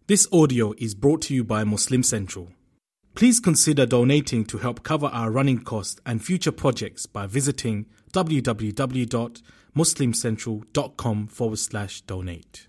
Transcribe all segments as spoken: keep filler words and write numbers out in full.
This audio is brought to you by Muslim Central. Please consider donating to help cover our running costs and future projects by visiting www.muslimcentral.com forward slash donate.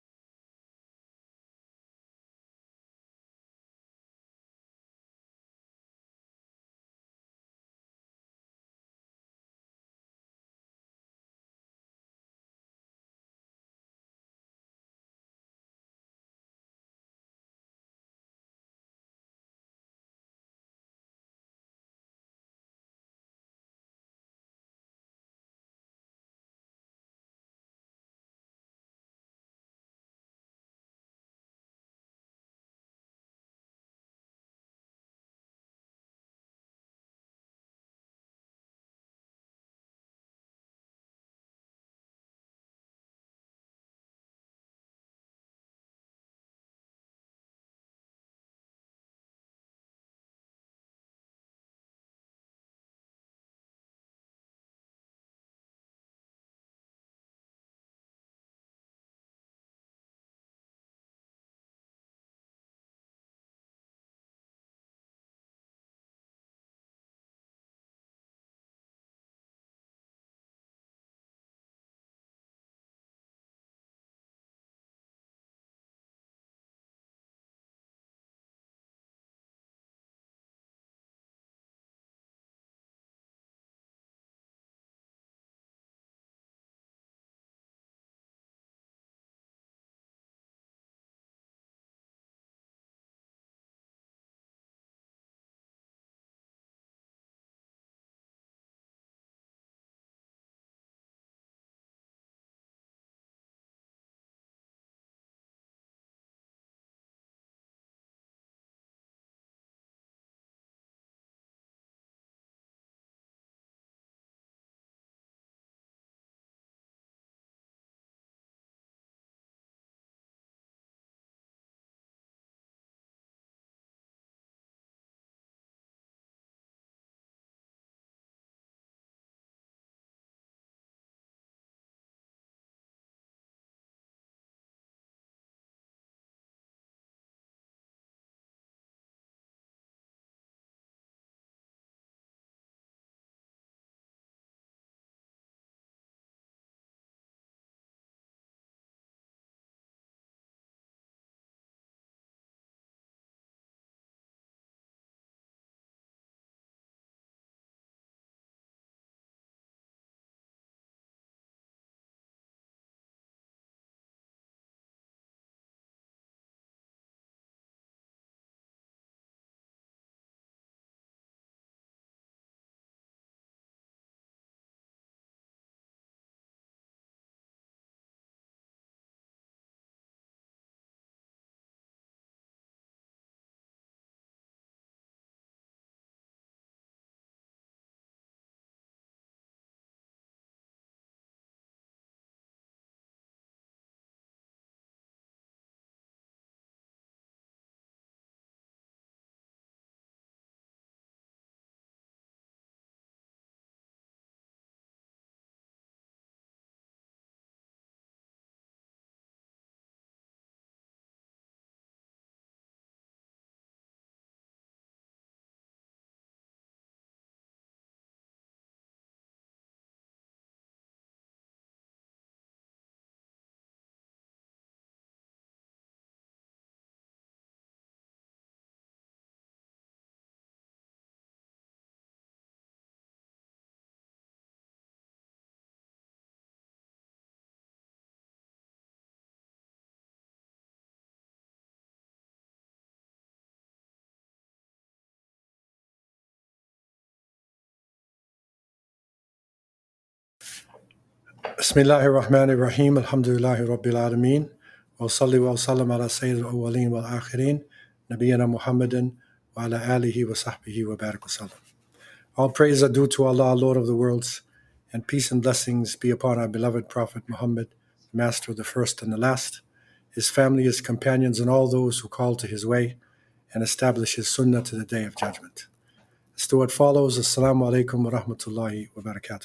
Bismillahir Rahmanir Rahim. Alhamdulillahi Rabbil Alameen. Wa salli wa sallam ala Sayyidil Awwaleen wal Akhirin. Nabiyyina Muhammadin wa ala alihi wa sahbihi wa barak wa sallam. All praise are due to Allah, Lord of the worlds, and peace and blessings be upon our beloved Prophet Muhammad, Master of the first and the last, his family, his companions, and all those who call to his way and establish his sunnah to the day of judgment. As to what follows, Assalamu alaikum wa rahmatullahi wa barakatuh.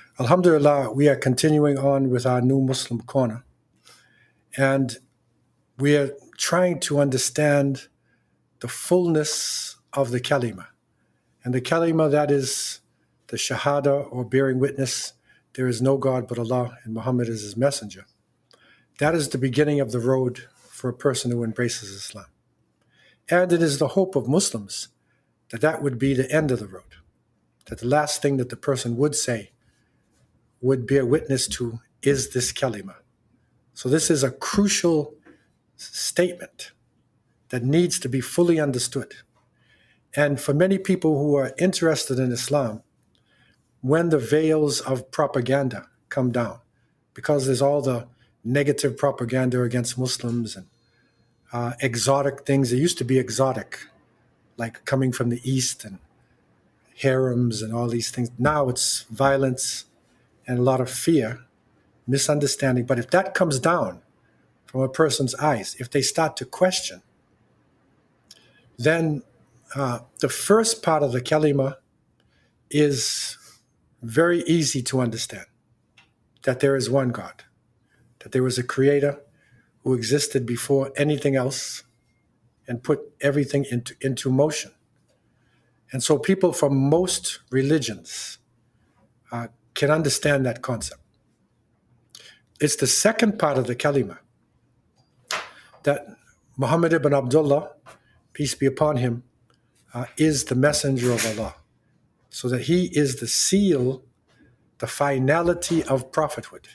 Alhamdulillah, we are continuing on with our new Muslim corner. And we are trying to understand the fullness of the kalima. And the kalima, that is the shahada, or bearing witness, there is no God but Allah and Muhammad is his messenger. That is the beginning of the road for a person who embraces Islam. And it is the hope of Muslims that that would be the end of the road, that the last thing that the person would say, would bear witness to, is this kalima. So this is a crucial statement that needs to be fully understood. And for many people who are interested in Islam, when the veils of propaganda come down, because there's all the negative propaganda against Muslims and uh, exotic things. It used to be exotic, like coming from the East and harems and all these things. Now it's violence and a lot of fear, misunderstanding. But if that comes down from a person's eyes, if they start to question, then uh, the first part of the kalima is very easy to understand, that there is one God, that there was a creator who existed before anything else and put everything into, into motion. And so people from most religions uh, can understand that concept. It's the second part of the kalima, that Muhammad ibn Abdullah, peace be upon him, uh, is the messenger of Allah. So that he is the seal, the finality of prophethood.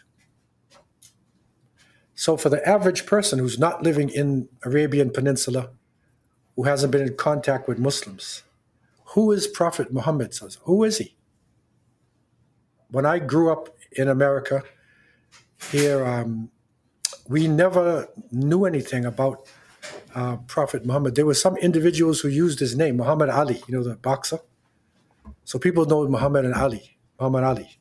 So for the average person who's not living in Arabian Peninsula, who hasn't been in contact with Muslims, who is Prophet Muhammad? Who is he? When I grew up in America, here, um, we never knew anything about uh, Prophet Muhammad. There were some individuals who used his name, Muhammad Ali, you know, the boxer. So people know Muhammad and Ali, Muhammad Ali.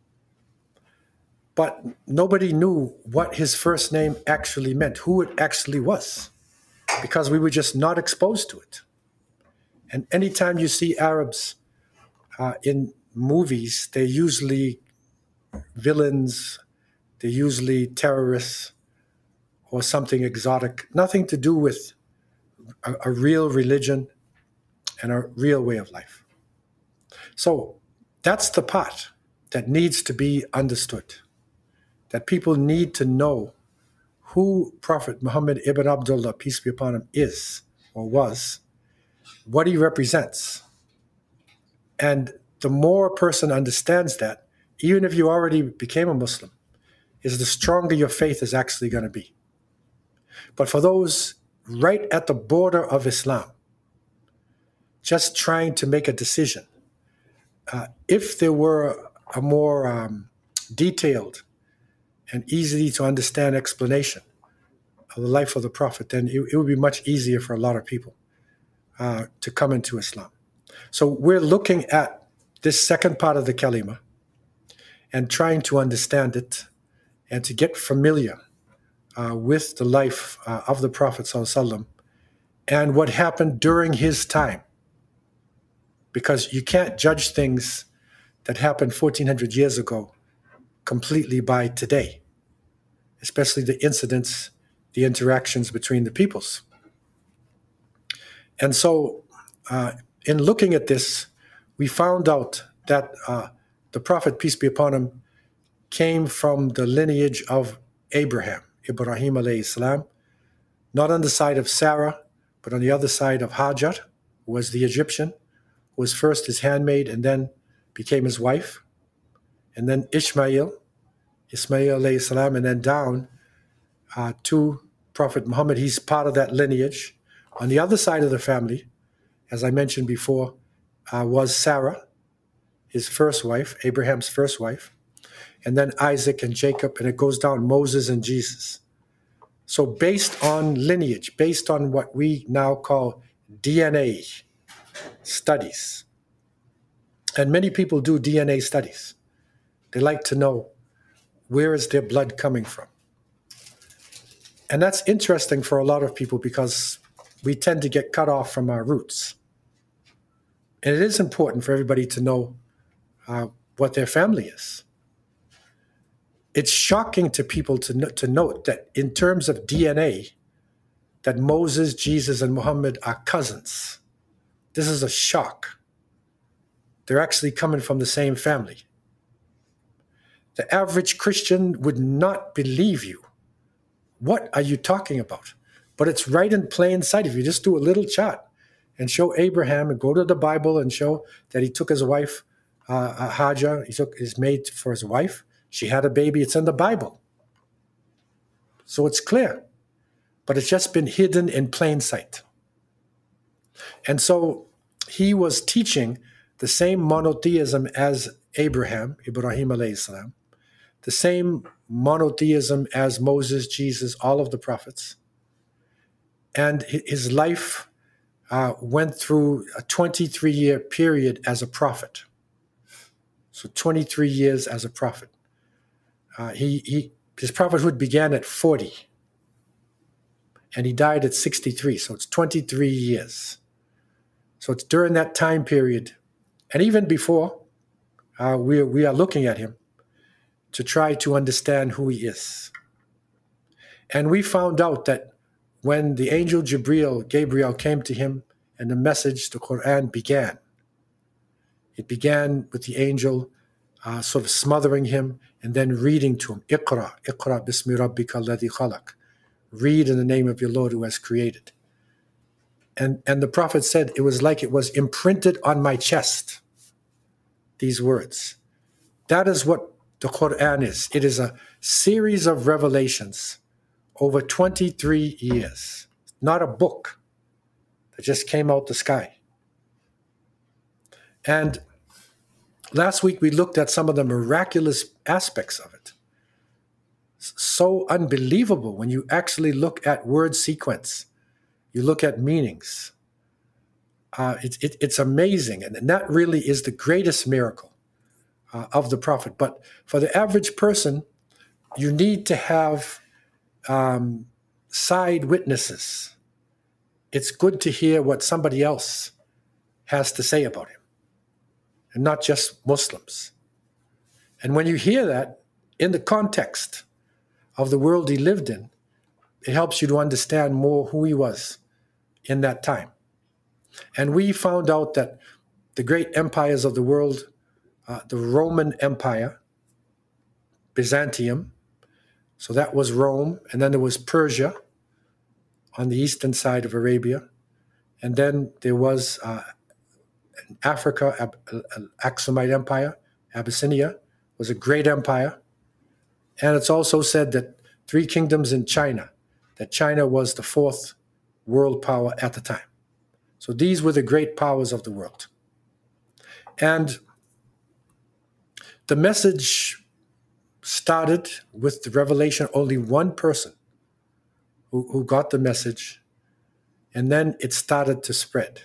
But nobody knew what his first name actually meant, who it actually was, because we were just not exposed to it. And anytime you see Arabs uh, in movies, they're usually villains, they're usually terrorists or something exotic, nothing to do with a, a real religion and a real way of life. So that's the part that needs to be understood, that people need to know who Prophet Muhammad ibn Abdullah, peace be upon him, is or was, what he represents. And the more a person understands that, even if you already became a Muslim, is the stronger your faith is actually going to be. But for those right at the border of Islam, just trying to make a decision, uh, if there were a more um, detailed and easily to understand explanation of the life of the Prophet, then it, it would be much easier for a lot of people uh, to come into Islam. So we're looking at this second part of the kalima and trying to understand it and to get familiar uh, with the life uh, of the Prophet ﷺ and what happened during his time. Because you can't judge things that happened fourteen hundred years ago completely by today, especially the incidents, the interactions between the peoples. And so uh, in looking at this, we found out that uh, the Prophet, peace be upon him, came from the lineage of Abraham, Ibrahim alayhi salam, not on the side of Sarah, but on the other side of Hajar, who was the Egyptian, who was first his handmaid and then became his wife, and then Ishmael, Ismail alayhi salam, and then down uh, to Prophet Muhammad. He's part of that lineage. On the other side of the family, as I mentioned before, uh, was Sarah, his first wife, Abraham's first wife, and then Isaac and Jacob, and it goes down, Moses and Jesus. So based on lineage, based on what we now call D N A studies, and many people do D N A studies. They like to know where is their blood coming from. And that's interesting for a lot of people because we tend to get cut off from our roots. And it is important for everybody to know uh, what their family is. It's shocking to people to, no- to note that in terms of D N A, that Moses, Jesus, and Muhammad are cousins. This is a shock. They're actually coming from the same family. The average Christian would not believe you. What are you talking about? But it's right in plain sight. If you just do a little chart and show Abraham and go to the Bible and show that he took his wife, uh, Hajar, he took his maid for his wife. She had a baby. It's in the Bible. So it's clear. But it's just been hidden in plain sight. And so he was teaching the same monotheism as Abraham, Ibrahim alayhi salam, the same monotheism as Moses, Jesus, all of the prophets. And his life uh, went through a twenty-three year period as a prophet. So twenty-three years as a prophet. Uh, he, he his prophethood began at forty. And he died at sixty-three. So it's twenty-three years. So it's during that time period, and even before, uh, we, we are looking at him to try to understand who he is. And we found out that when the angel Jibreel, Gabriel, came to him and the message, the Quran, began, it began with the angel uh, sort of smothering him and then reading to him, Iqra, Iqra bismi rabbika alladhi khalaq. Read in the name of your Lord who has created. And, and the Prophet said, it was like it was imprinted on my chest, these words. That is what the Quran is. It is a series of revelations over twenty-three years. Not a book that just came out the sky. And last week we looked at some of the miraculous aspects of it. So unbelievable when you actually look at word sequence. You look at meanings. Uh, it, it, it's amazing. And that really is the greatest miracle uh, of the Prophet. But for the average person, you need to have um, side witnesses. It's good to hear what somebody else has to say about him, and not just Muslims. And when you hear that in the context of the world he lived in, it helps you to understand more who he was in that time. And we found out that the great empires of the world, uh, the Roman Empire, Byzantium, so that was Rome, and then there was Persia on the eastern side of Arabia, and then there was uh, Africa, Ab- Aksumite Empire, Abyssinia was a great empire. And it's also said that three kingdoms in China, that China was the fourth world power at the time. So these were the great powers of the world. And the message started with the revelation, only one person who, who got the message, and then it started to spread.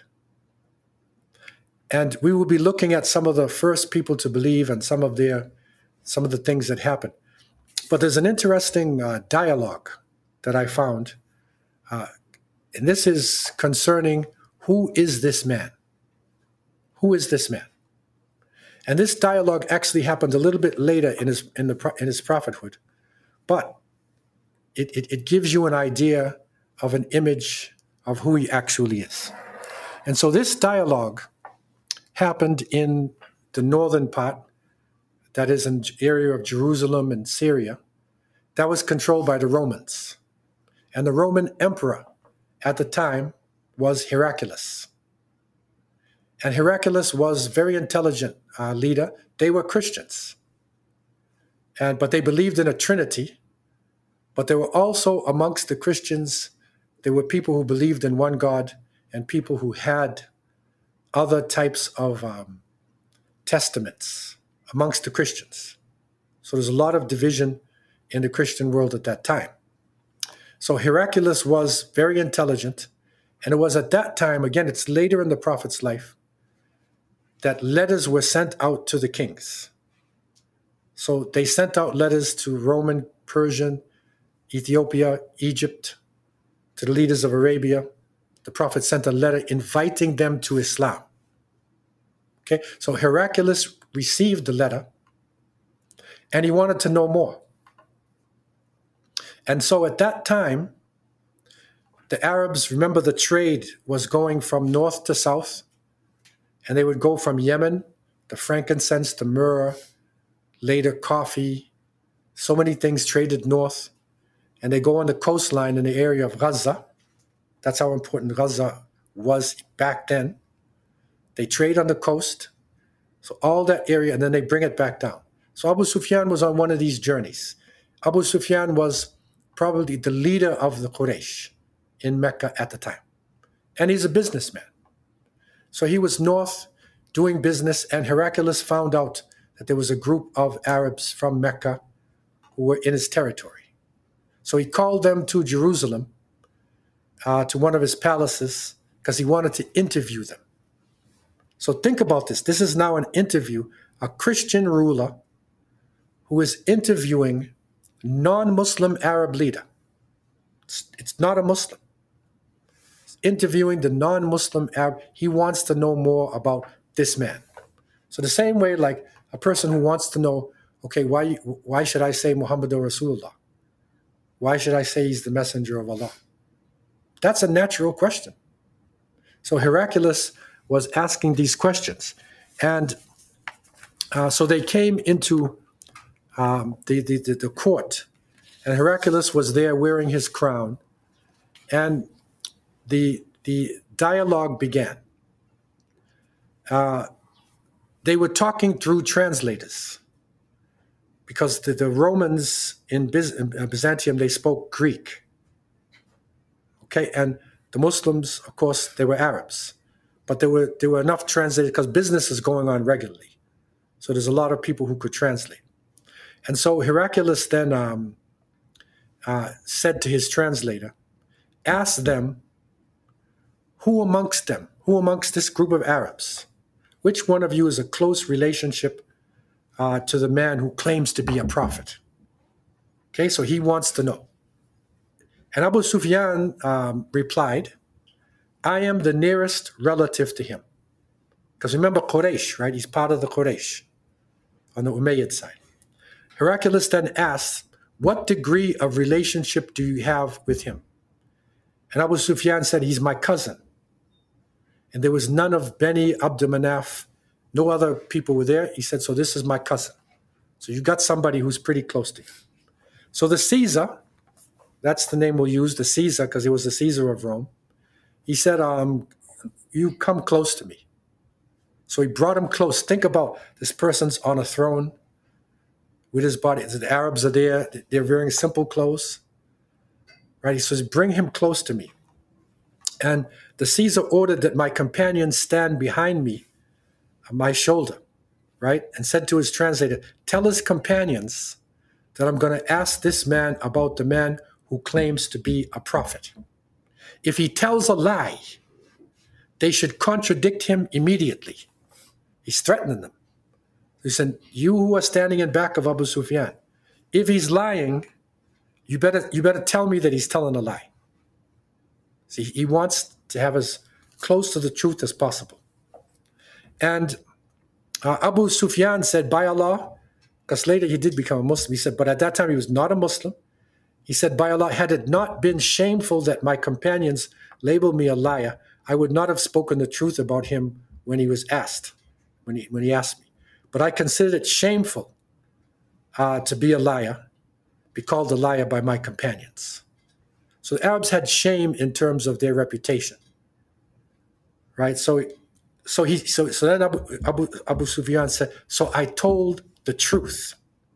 And we will be looking at some of the first people to believe and some of their, some of the things that happened. But there's an interesting uh, dialogue that I found, uh, and this is concerning who is this man? Who is this man? And this dialogue actually happened a little bit later in his in the in his prophethood, but it, it, it gives you an idea of an image of who he actually is. And so this dialogue happened in the northern part, that is an area of Jerusalem and Syria, that was controlled by the Romans. And the Roman emperor at the time was Heraclius. And Heraclius was a very intelligent uh, leader. They were Christians, and but they believed in a Trinity. But there were also amongst the Christians, there were people who believed in one God and people who had other types of um, testaments amongst the Christians. So there's a lot of division in the Christian world at that time. So Heraclius was very intelligent, and it was at that time, again, it's later in the prophet's life, that letters were sent out to the kings. So they sent out letters to Roman, Persian, Ethiopia, Egypt, to the leaders of Arabia. The prophet sent a letter inviting them to Islam. Okay, so Heraclius received the letter, and he wanted to know more. And so at that time, the Arabs, remember the trade was going from north to south, and they would go from Yemen, the frankincense, the myrrh, later coffee, so many things traded north, and they go on the coastline in the area of Gaza. That's how important Gaza was back then. They trade on the coast, so all that area, and then they bring it back down. So Abu Sufyan was on one of these journeys. Abu Sufyan was probably the leader of the Quraysh in Mecca at the time. And he's a businessman. So he was north doing business, and Heraclius found out that there was a group of Arabs from Mecca who were in his territory. So he called them to Jerusalem, uh, to one of his palaces, because he wanted to interview them. So think about this. This is now an interview, a Christian ruler who is interviewing non-Muslim Arab leader. It's, it's not a Muslim. He's interviewing the non-Muslim Arab. He wants to know more about this man. So the same way, like a person who wants to know, okay, why, why should I say Muhammadur Rasulullah? Why should I say he's the messenger of Allah? That's a natural question. So Heraclius was asking these questions. And uh, so they came into um, the, the, the, the court, and Heraclius was there wearing his crown, and the, the dialogue began. Uh, they were talking through translators, because the, the Romans in, Byz- in Byzantium, they spoke Greek. Okay, and the Muslims, of course, they were Arabs. But there were there were enough translators because business is going on regularly. So there's a lot of people who could translate. And so Heraclius then um, uh, said to his translator, ask them, who amongst them, who amongst this group of Arabs, which one of you is a close relationship uh, to the man who claims to be a prophet? Okay, so he wants to know. And Abu Sufyan um, replied, I am the nearest relative to him. Because remember Quraysh, right? He's part of the Quraysh on the Umayyad side. Heraclius then asked, what degree of relationship do you have with him? And Abu Sufyan said, he's my cousin. And there was none of Beni Abd Manaf, no other people were there. He said, so this is my cousin. So you got somebody who's pretty close to you. So the Caesar, that's the name we'll use, the Caesar, because he was the Caesar of Rome. He said, um, you come close to me. So he brought him close. Think about this person's on a throne with his body. The Arabs are there. They're wearing simple clothes. Right? He says, bring him close to me. And the Caesar ordered that my companions stand behind me, on my shoulder, right? And said to his translator, tell his companions that I'm going to ask this man about the man who claims to be a prophet. If he tells a lie, they should contradict him immediately. He's threatening them. He said, you who are standing in back of Abu Sufyan, if he's lying, you better, you better tell me that he's telling a lie. See, he wants to have as close to the truth as possible. And uh, Abu Sufyan said, by Allah, because later he did become a Muslim, he said, but at that time he was not a Muslim. He said, by Allah, had it not been shameful that my companions labeled me a liar, I would not have spoken the truth about him when he was asked, when he, when he asked me. But I considered it shameful uh, to be a liar, be called a liar by my companions. So the Arabs had shame in terms of their reputation, right? So, so he, so, so then Abu, Abu, Abu Sufyan said, so I told the truth.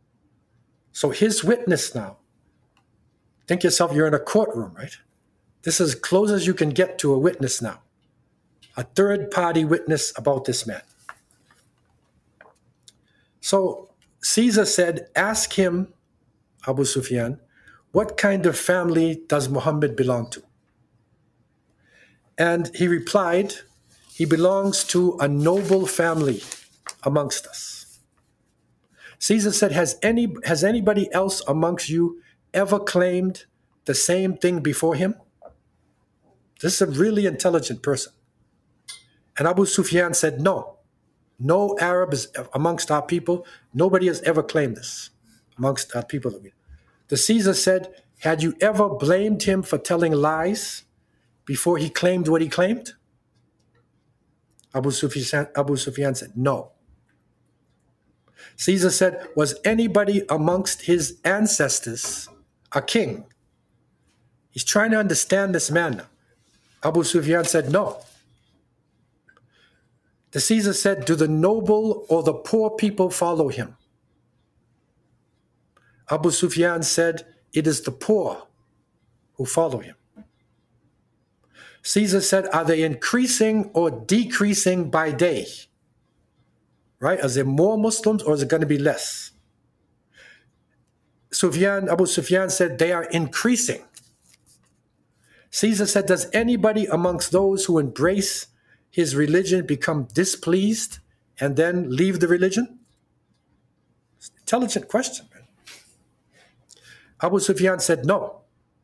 So his witness now, think yourself, you're in a courtroom, right? This is as close as you can get to a witness now. A third-party witness about this man. So Caesar said, ask him, Abu Sufyan, what kind of family does Muhammad belong to? And he replied, he belongs to a noble family amongst us. Caesar said, has any has anybody else amongst you ever claimed the same thing before him? This is a really intelligent person. And Abu Sufyan said, no. No Arab is amongst our people. Nobody has ever claimed this amongst our people. The Caesar said, had you ever blamed him for telling lies before he claimed what he claimed? Abu Sufyan, Abu Sufyan said, no. Caesar said, was anybody amongst his ancestors a king? He's trying to understand this man now. Abu Sufyan said, no. The Caesar said, do the noble or the poor people follow him? Abu Sufyan said, it is the poor who follow him. Caesar said, are they increasing or decreasing by day? Right? Is there more Muslims or is it going to be less? Sufyan, Abu Sufyan said, they are increasing. Caesar said, does anybody amongst those who embrace his religion become displeased and then leave the religion? It's an intelligent question. Man. Abu Sufyan said, no.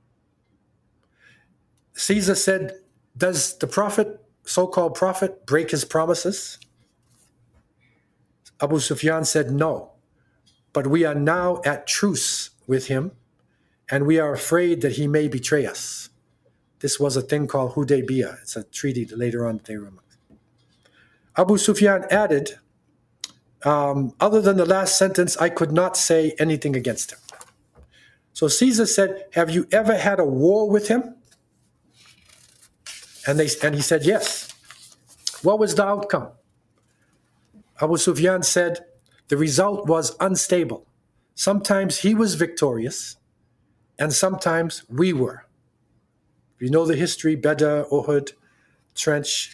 Caesar said, does the prophet, so-called prophet, break his promises? Abu Sufyan said, no. But we are now at truce with him, and we are afraid that he may betray us. This was a thing called Hudaybiyah. It's a treaty that later on they were amongst. Abu Sufyan added, um, other than the last sentence, I could not say anything against him. So Caesar said, have you ever had a war with him? And, they, and he said, yes. What was the outcome? Abu Sufyan said, the result was unstable. Sometimes he was victorious, and sometimes we were. You know the history, Badr, Uhud, Trench.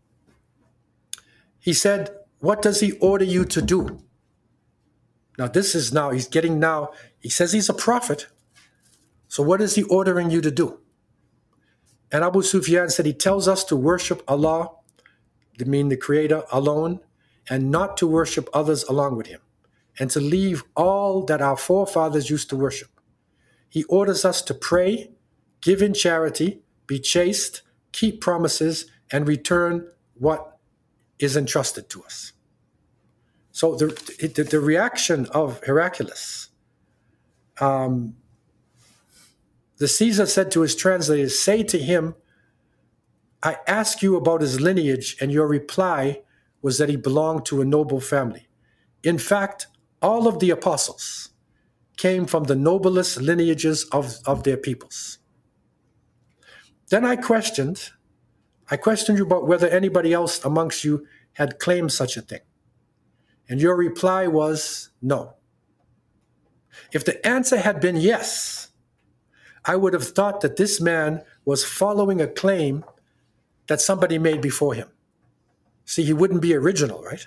He said, what does he order you to do? Now this is now, he's getting now, he says he's a prophet. So what is he ordering you to do? And Abu Sufyan said, he tells us to worship Allah, I mean the Creator alone, and not to worship others along with him, and to leave all that our forefathers used to worship. He orders us to pray, give in charity, be chaste, keep promises, and return what is entrusted to us. So the, the, the reaction of Heraclius, um, the Caesar said to his translators, say to him, I ask you about his lineage, and your reply was that he belonged to a noble family. In fact, all of the apostles came from the noblest lineages of, of their peoples. Then I questioned, I questioned you about whether anybody else amongst you had claimed such a thing. And your reply was no. If the answer had been yes, I would have thought that this man was following a claim that somebody made before him. See, he wouldn't be original, right?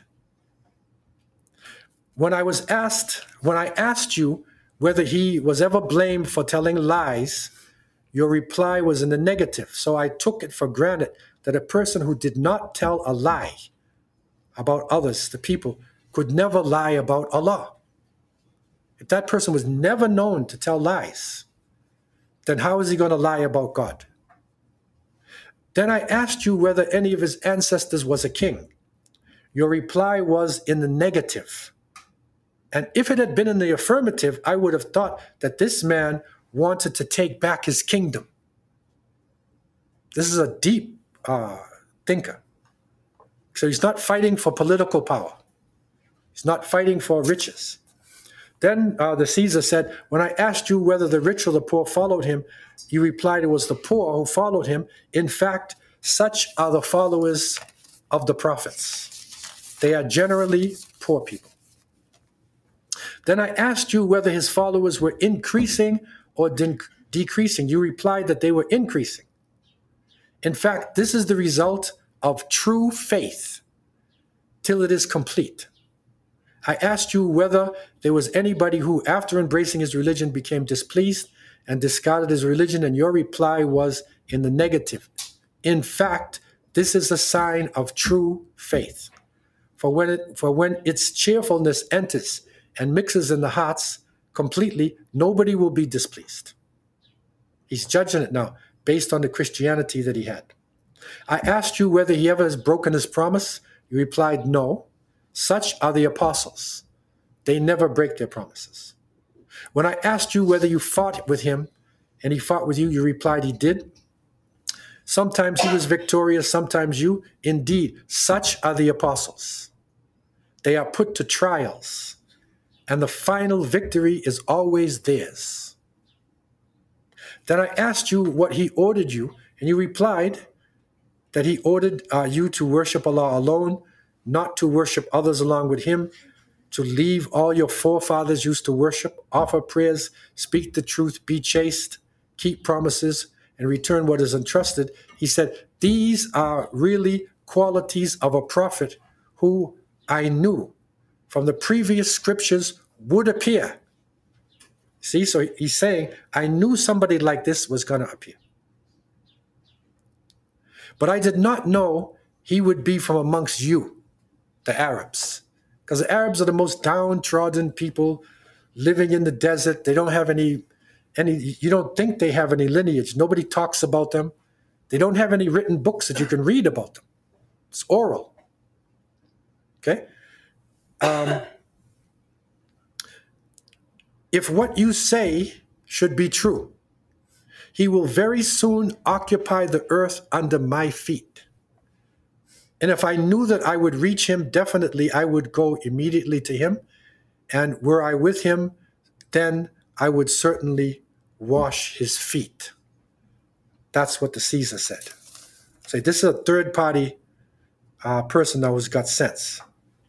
When I was asked, when I asked you whether he was ever blamed for telling lies, your reply was in the negative. So I took it for granted that a person who did not tell a lie about others, the people, could never lie about Allah. If that person was never known to tell lies, then how is he going to lie about God? Then I asked you whether any of his ancestors was a king. Your reply was in the negative. And if it had been in the affirmative, I would have thought that this man wanted to take back his kingdom. This is a deep uh, thinker. So he's not fighting for political power. He's not fighting for riches. Then uh, the Caesar said, when I asked you whether the rich or the poor followed him, you replied it was the poor who followed him. In fact, such are the followers of the prophets. They are generally poor people. Then I asked you whether his followers were increasing or de- decreasing. You replied that they were increasing. In fact, this is the result of true faith till it is complete. I asked you whether there was anybody who, after embracing his religion, became displeased and discarded his religion, and your reply was in the negative. In fact, this is a sign of true faith. For when it, for when its cheerfulness enters and mixes in the hearts completely, nobody will be displeased. He's judging it now based on the Christianity that he had. I asked you whether he ever has broken his promise. You replied, no. Such are the apostles. They never break their promises. When I asked you whether you fought with him and he fought with you, you replied he did. Sometimes he was victorious, sometimes you. Indeed, such are the apostles. They are put to trials, and the final victory is always theirs. Then I asked you what he ordered you, and you replied that he ordered uh, you to worship Allah alone, not to worship others along with him, to leave all your forefathers used to worship, offer prayers, speak the truth, be chaste, keep promises, and return what is entrusted. He said, these are really qualities of a prophet who I knew from the previous scriptures would appear. See, so he's saying, I knew somebody like this was going to appear. But I did not know he would be from amongst you, the Arabs. Because the Arabs are the most downtrodden people living in the desert. They don't have any, any, you don't think they have any lineage. Nobody talks about them. They don't have any written books that you can read about them. It's oral. Okay? Um, if what you say should be true, he will very soon occupy the earth under my feet. And if I knew that I would reach him, definitely I would go immediately to him. And were I with him, then I would certainly wash his feet. That's what the Caesar said. So this is a third-party uh, person that was got sense.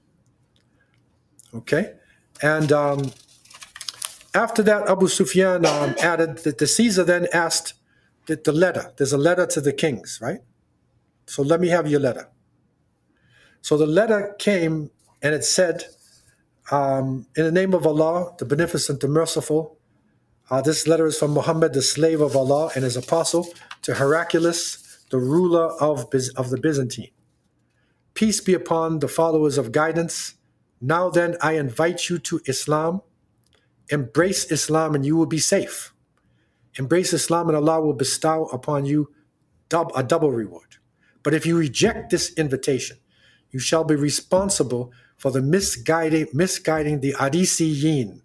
Okay? And um, after that, Abu Sufyan um, added that the Caesar then asked that the letter. There's a letter to the kings, right? So let me have your letter. So the letter came and it said, um, in the name of Allah, the Beneficent, the Merciful, uh, this letter is from Muhammad, the slave of Allah and his apostle, to Heraclius, the ruler of, Biz- of the Byzantine. Peace be upon the followers of guidance. Now then, I invite you to Islam. Embrace Islam and you will be safe. Embrace Islam and Allah will bestow upon you dub- a double reward. But if you reject this invitation, you shall be responsible for the misguiding, misguiding the Arisiyin.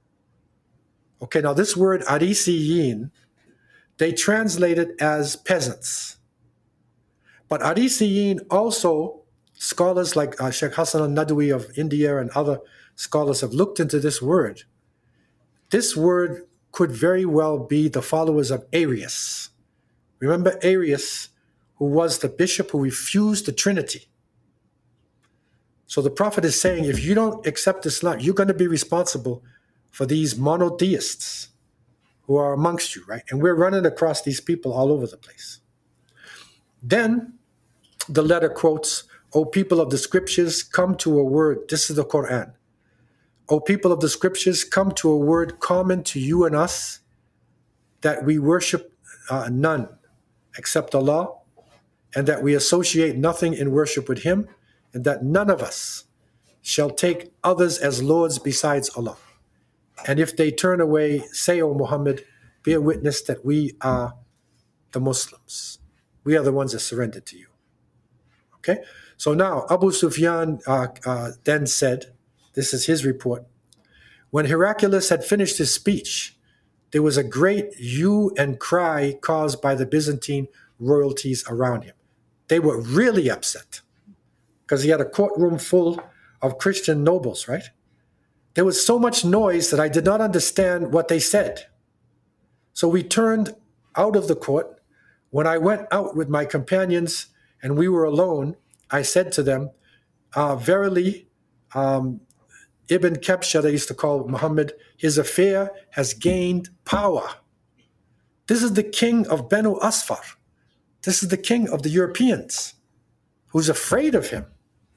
Okay, now this word Arisiyin, they translate it as peasants. But Arisiyin also, scholars like uh, Sheikh Hassan al-Nadwi of India and other scholars have looked into this word. This word could very well be the followers of Arius. Remember Arius, who was the bishop who refused the Trinity. So the Prophet is saying, if you don't accept Islam, you're going to be responsible for these monotheists who are amongst you, right? And we're running across these people all over the place. Then the letter quotes, O people of the scriptures, come to a word. This is the Quran. O people of the scriptures, come to a word common to you and us, that we worship uh, none except Allah, and that we associate nothing in worship with him, and that none of us shall take others as lords besides Allah. And if they turn away, say, O Muhammad, be a witness that we are the Muslims. We are the ones that surrendered to you. Okay? So now, Abu Sufyan uh, uh, then said, this is his report, when Heraclius had finished his speech, there was a great hue and cry caused by the Byzantine royalties around him. They were really upset because he had a courtroom full of Christian nobles, right? There was so much noise that I did not understand what they said. So we turned out of the court. When I went out with my companions and we were alone, I said to them, uh, verily, um, Ibn Kebsha, they used to call Muhammad, his affair has gained power. This is the king of Banu Asfar. This is the king of the Europeans who's afraid of him.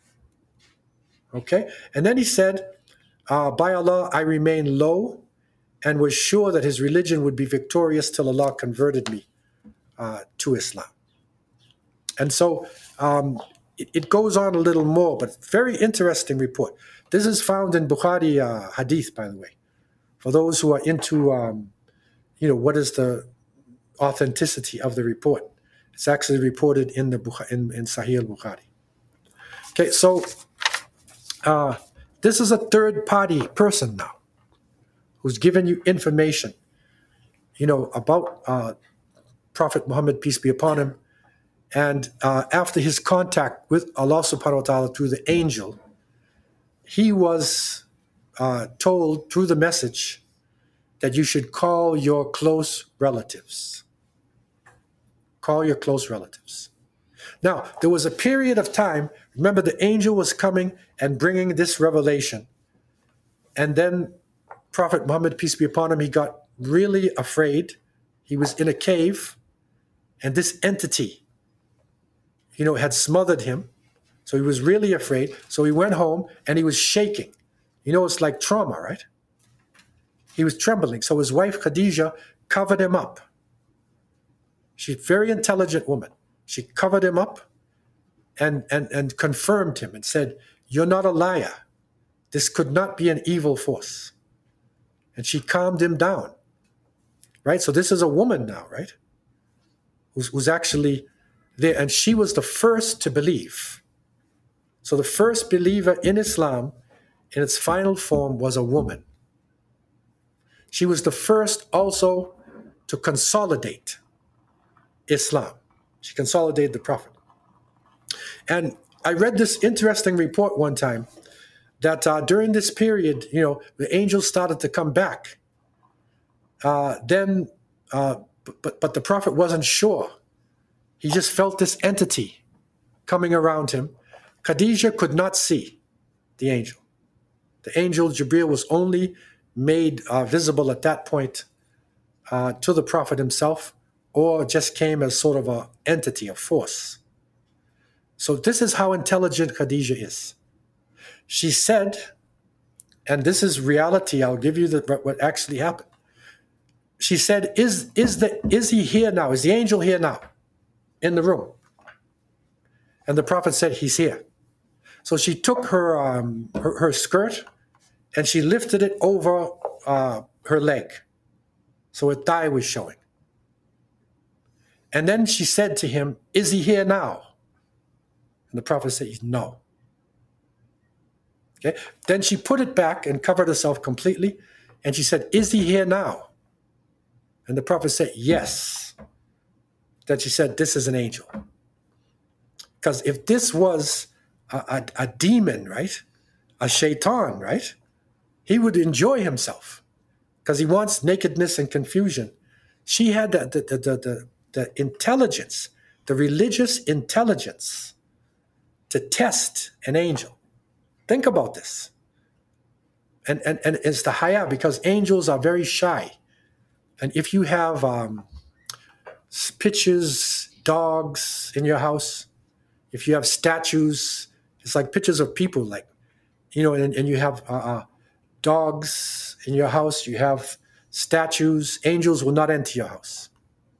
Okay? And then he said, uh, by Allah, I remain low and was sure that his religion would be victorious till Allah converted me uh, to Islam. And so um, it, it goes on a little more, but very interesting report. This is found in Bukhari uh, Hadith, by the way, for those who are into, um, you know, what is the authenticity of the report. It's actually reported in the Bukh- in, in Sahih al-Bukhari. Okay, so uh, this is a third-party person now who's given you information, you know, about uh, Prophet Muhammad, peace be upon him, And uh, after his contact with Allah subhanahu wa ta'ala through the angel, he was uh, told through the message that you should call your close relatives. Call your close relatives. Now, there was a period of time, remember the angel was coming and bringing this revelation. And then Prophet Muhammad, peace be upon him, he got really afraid. He was in a cave, and this entity, you know, had smothered him. So he was really afraid. So he went home and he was shaking. You know, it's like trauma, right? He was trembling. So his wife, Khadijah, covered him up. She's a very intelligent woman. She covered him up and, and, and confirmed him and said, you're not a liar. This could not be an evil force. And she calmed him down, right? So this is a woman now, right? Who's, who's actually there. And she was the first to believe. So the first believer in Islam in its final form was a woman. She was the first also to consolidate Islam. She consolidated the Prophet. And I read this interesting report one time that uh, during this period, you know, the angels started to come back. Uh, then, uh, but, but the Prophet wasn't sure. He just felt this entity coming around him. Khadijah could not see the angel. The angel Jibreel was only made uh, visible at that point uh, to the Prophet himself, or just came as sort of an entity, a force. So this is how intelligent Khadijah is. She said, and this is reality, I'll give you the, what actually happened. She said, is, is, the, is he here now? Is the angel here now in the room? And the Prophet said, he's here. So she took her, um, her, her skirt and she lifted it over uh, her leg. So her thigh was showing. And then she said to him, is he here now? And the Prophet said, no. Okay. Then she put it back and covered herself completely. And she said, is he here now? And the Prophet said, yes. Then she said, this is an angel. Because if this was a, a, a demon, right? A shaitan, right? He would enjoy himself because he wants nakedness and confusion. She had the, the, the, the, the intelligence, the religious intelligence to test an angel. Think about this. And, and, and it's the haya, because angels are very shy. And if you have um, pictures, dogs in your house, if you have statues, it's like pictures of people, like, you know, and, and you have uh, uh, dogs in your house, you have statues, angels will not enter your house.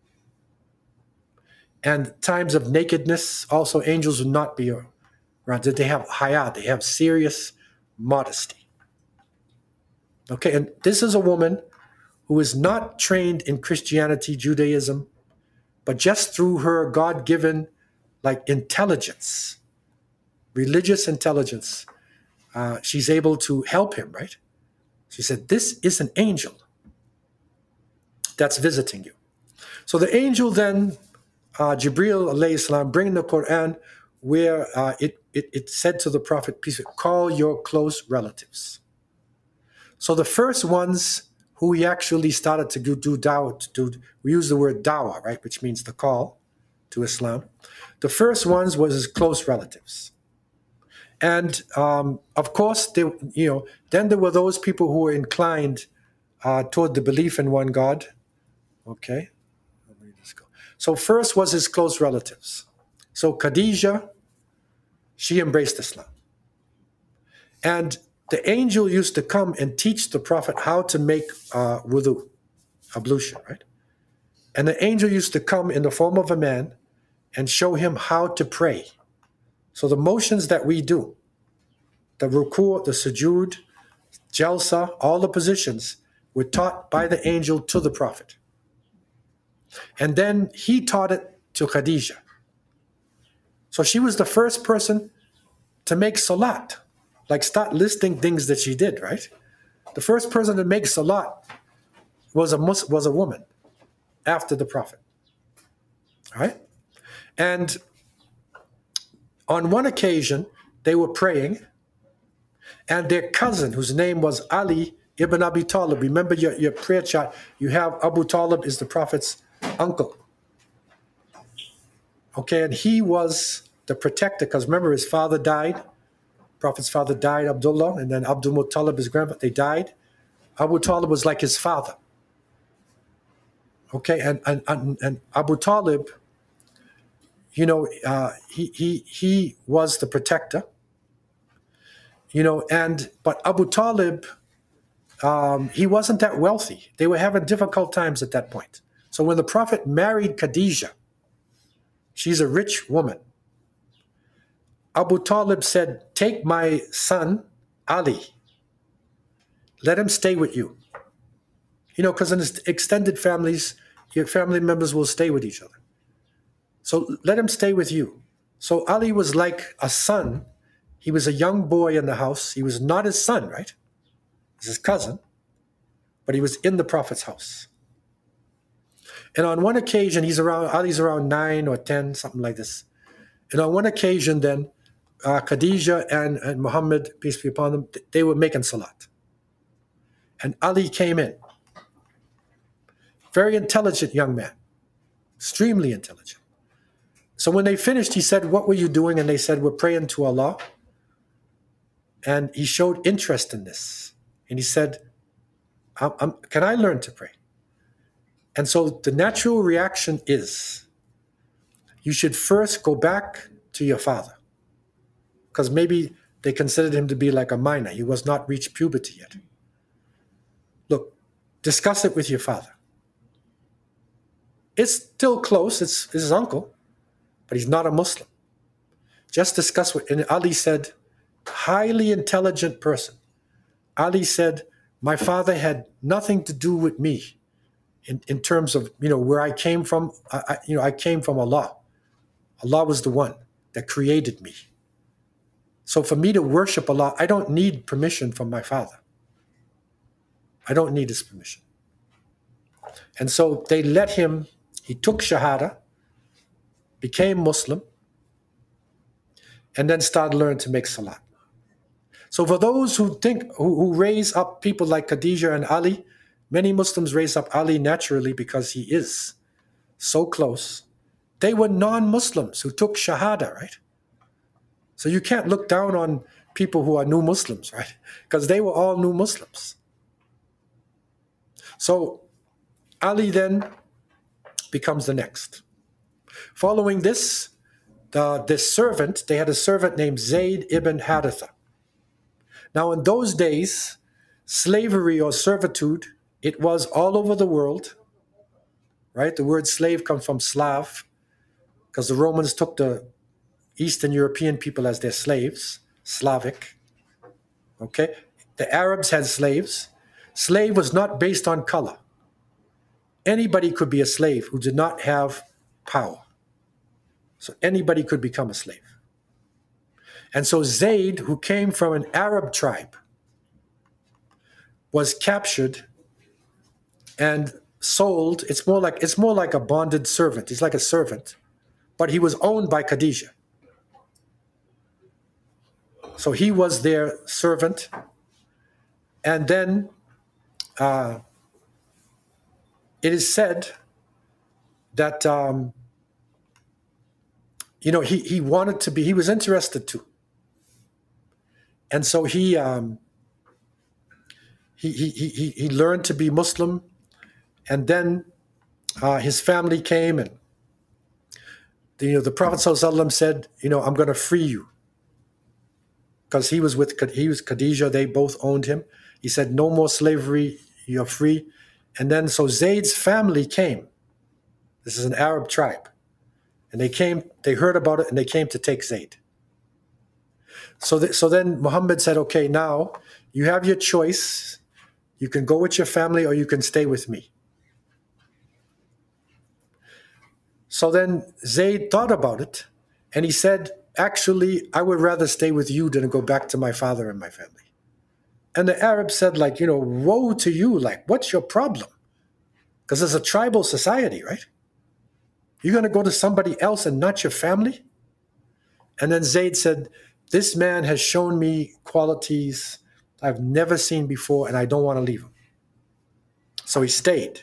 And times of nakedness, also angels will not be around. They have haya, they have serious modesty. Okay, and this is a woman who is not trained in Christianity, Judaism, but just through her God-given like intelligence, religious intelligence, uh, she's able to help him, right? She said, this is an angel that's visiting you. So the angel then, uh, Jibreel alayhi salam, bringing the Quran where uh, it, it, it said to the Prophet, peace, call your close relatives. So the first ones who he actually started to do, do dawah, to, we use the word dawah, right, which means the call to Islam. The first ones was his close relatives. And um, of course, they, you know, then there were those people who were inclined uh, toward the belief in one God. Okay, let me just go. So first was his close relatives. So Khadijah, she embraced Islam. And the angel used to come and teach the Prophet how to make uh, wudu, ablution, right? And the angel used to come in the form of a man and show him how to pray. So the motions that we do, the ruku', the sujood, jalsa, all the positions were taught by the angel to the Prophet. And then he taught it to Khadijah. So she was the first person to make salat, like start listing things that she did, right? The first person to make salat was a Mus- was a woman after the Prophet, all right? And on one occasion, they were praying, and their cousin, whose name was Ali ibn Abi Talib, remember your, your prayer chart, you have Abu Talib is the Prophet's uncle. Okay, and he was the protector, because remember his father died, Prophet's father died, Abdullah, and then Abdul Muttalib, his grandfather, they died. Abu Talib was like his father. Okay, and and, and, and Abu Talib, you know, uh, he, he, he was the protector, you know, and, but Abu Talib, um, he wasn't that wealthy. They were having difficult times at that point. So when the Prophet married Khadijah, she's a rich woman, Abu Talib said, take my son, Ali, let him stay with you. You know, because in extended families, your family members will stay with each other. So let him stay with you. So Ali was like a son. He was a young boy in the house. He was not his son, right? He was his cousin, but he was in the Prophet's house. And on one occasion, he's around, Ali's around nine or ten, something like this. And on one occasion then, uh, Khadijah and, and Muhammad, peace be upon them, they were making salat. And Ali came in. Very intelligent young man, extremely intelligent. So when they finished, he said, what were you doing? And they said, we're praying to Allah. And he showed interest in this. And he said, I'm, I'm, can I learn to pray? And so the natural reaction is, you should first go back to your father. Because maybe they considered him to be like a minor. He was not reached puberty yet. Look, discuss it with your father. It's still close, it's his uncle, but he's not a Muslim. Just discuss what, and Ali said, highly intelligent person. Ali said, my father had nothing to do with me in, in terms of, you know, where I came from. I, I, you know, I came from Allah. Allah was the one that created me. So for me to worship Allah, I don't need permission from my father. I don't need his permission. And so they let him, he took Shahada, became Muslim, and then started learning to make salat. So for those who think, who, who raise up people like Khadijah and Ali, many Muslims raise up Ali naturally because he is so close. They were non-Muslims who took Shahada, right? So you can't look down on people who are new Muslims, right? Because they were all new Muslims. So Ali then becomes the next. Following this, the, this servant, they had a servant named Zayd ibn Haritha. Now in those days, slavery or servitude, it was all over the world, right? The word slave comes from Slav, because the Romans took the Eastern European people as their slaves, Slavic, okay? The Arabs had slaves. Slave was not based on color. Anybody could be a slave who did not have power. So anybody could become a slave. And so Zayd, who came from an Arab tribe, was captured and sold. It's more like it's more like a bonded servant. He's like a servant, but he was owned by Khadijah. So he was their servant. And then uh, it is said that, um, you know, he, he wanted to be, he was interested too. And so he, um, he, he, he, he learned to be Muslim. And then uh, his family came and, the, you know, the Prophet ﷺ said, you know, I'm going to free you. Because he was with, he was Khadijah, they both owned him. He said, no more slavery, you're free. And then so Zayd's family came. This is an Arab tribe. And they came, they heard about it and they came to take Zayd. So, th- so then Muhammad said, okay, now you have your choice. You can go with your family or you can stay with me. So then Zayd thought about it and he said, actually, I would rather stay with you than go back to my father and my family. And the Arabs said, like, you know, woe to you. Like, what's your problem? Because it's a tribal society, right? You're going to go to somebody else and not your family? And then Zayd said, this man has shown me qualities I've never seen before, and I don't want to leave him. So he stayed.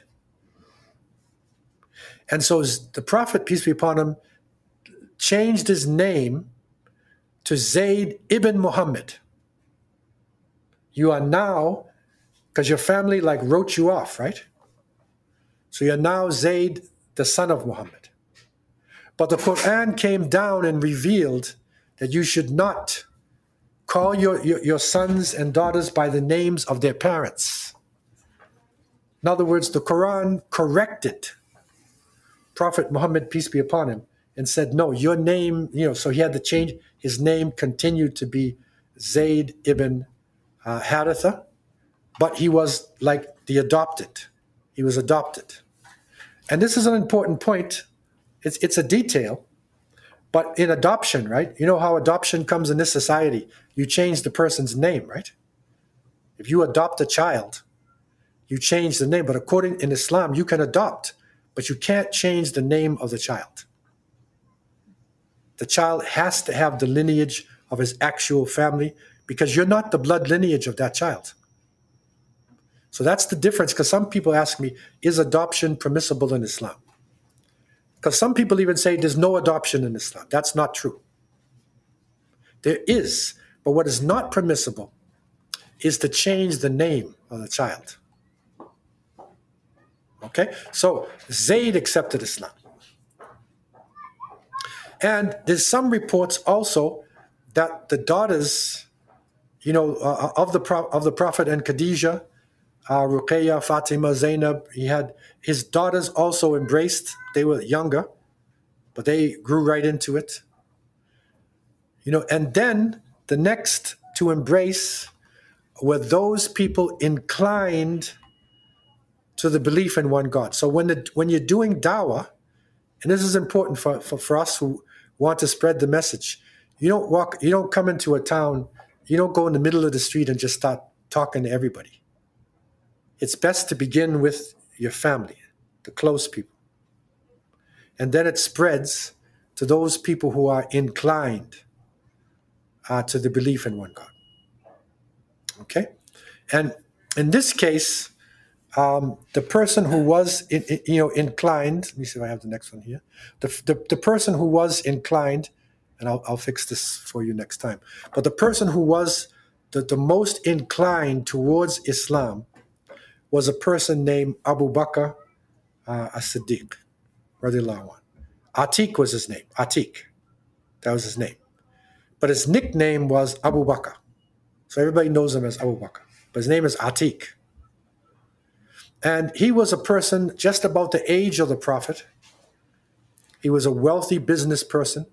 And so the Prophet, peace be upon him, changed his name to Zayd ibn Muhammad. You are now, because your family like wrote you off, right? So you're now Zayd, the son of Muhammad. But the Quran came down and revealed that you should not call your, your, your sons and daughters by the names of their parents. In other words, the Quran corrected Prophet Muhammad, peace be upon him, and said, no, your name, you know, so he had to change. His name continued to be Zayd ibn uh, Haritha, but he was like the adopted. He was adopted. And this is an important point. It's, it's a detail, but in adoption, right? You know how adoption comes in this society. You change the person's name, right? If you adopt a child, you change the name. But according in Islam, you can adopt, but you can't change the name of the child. The child has to have the lineage of his actual family because you're not the blood lineage of that child. So that's the difference, because some people ask me, is adoption permissible in Islam? Because some people even say there's no adoption in Islam. That's not true. There is, but what is not permissible is to change the name of the child. Okay? So Zayd accepted Islam. And there's some reports also that the daughters, you know, uh, of the Pro- of the Prophet and Khadijah, uh, Ruqayya, Fatima, Zainab, he had his daughters also embraced. They were younger, but they grew right into it. You know, and then the next to embrace were those people inclined to the belief in one God. So when the, when you're doing dawah, and this is important for, for, for us who want to spread the message, you don't walk, you don't come into a town, you don't go in the middle of the street and just start talking to everybody. It's best to begin with your family, the close people. And then it spreads to those people who are inclined uh, to the belief in one God. Okay? And in this case, um, the person who was in, in, you know, inclined, let me see if I have the next one here. The, the, the person who was inclined, and I'll, I'll fix this for you next time, but the person who was the, the most inclined towards Islam was a person named Abu Bakr uh, as-Siddiq, radiallahu anhu. Atiq was his name, Atiq. That was his name. But his nickname was Abu Bakr. So everybody knows him as Abu Bakr. But his name is Atiq. And he was a person just about the age of the Prophet. He was a wealthy business person.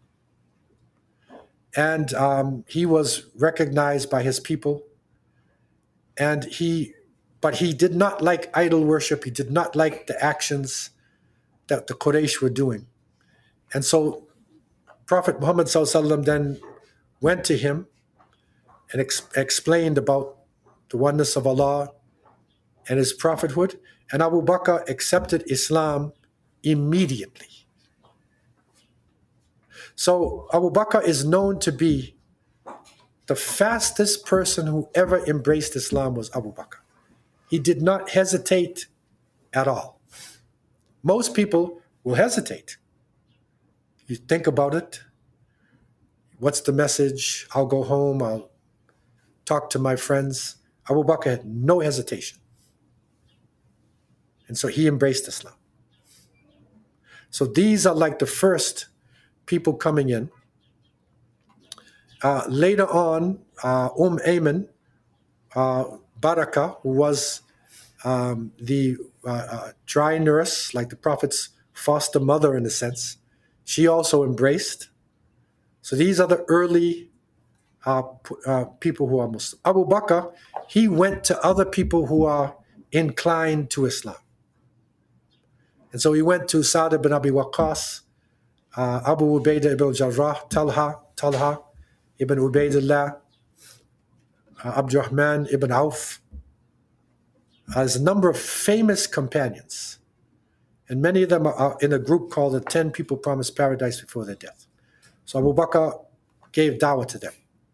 And um, he was recognized by his people. And he, but he did not like idol worship. He did not like the actions that the Quraysh were doing. And so Prophet Muhammad sallallahu alaihi wasallam then went to him and ex- explained about the oneness of Allah and his prophethood. And Abu Bakr accepted Islam immediately. So Abu Bakr is known to be the fastest person who ever embraced Islam was Abu Bakr. He did not hesitate at all. Most people will hesitate. You think about it. What's the message? I'll go home. I'll talk to my friends. Abu Bakr had no hesitation. And so he embraced Islam. So these are like the first people coming in. Uh, later on, uh, Umm Ayman, uh, Baraka, who was um, the uh, uh, dry nurse, like the Prophet's foster mother in a sense, she also embraced. So these are the early uh, uh, people who are Muslim. Abu Bakr, he went to other people who are inclined to Islam. And so he went to Sa'd ibn Abi Waqqas, uh, Abu Ubaidah ibn Jarrah, Talha, Talha ibn Ubaidullah, uh, Abdurrahman ibn Auf. Uh, there's a number of famous companions. And many of them are in a group called the ten people promised paradise before their death. So Abu Bakr gave dawah to them.